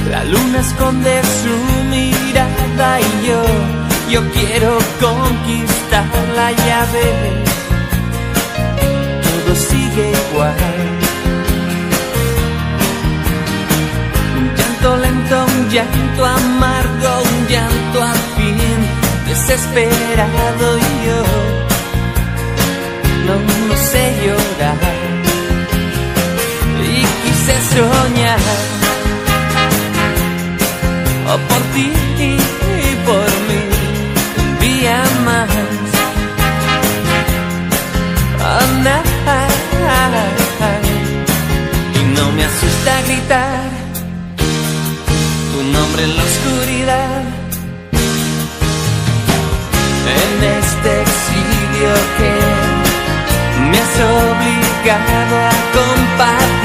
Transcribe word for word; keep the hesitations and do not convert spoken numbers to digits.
La luna esconde su mirada y yo, yo quiero conquistarla, ya ves, todo sigue igual. Un llanto lento, un llanto amargo, un llanto al fin desesperado y yo no, no sé llorar y quise soñar, oh, por ti y por mí un día más. Oh, nah, y no me asusta gritar tu nombre en la oscuridad, en este exilio que me has obligado a compartir.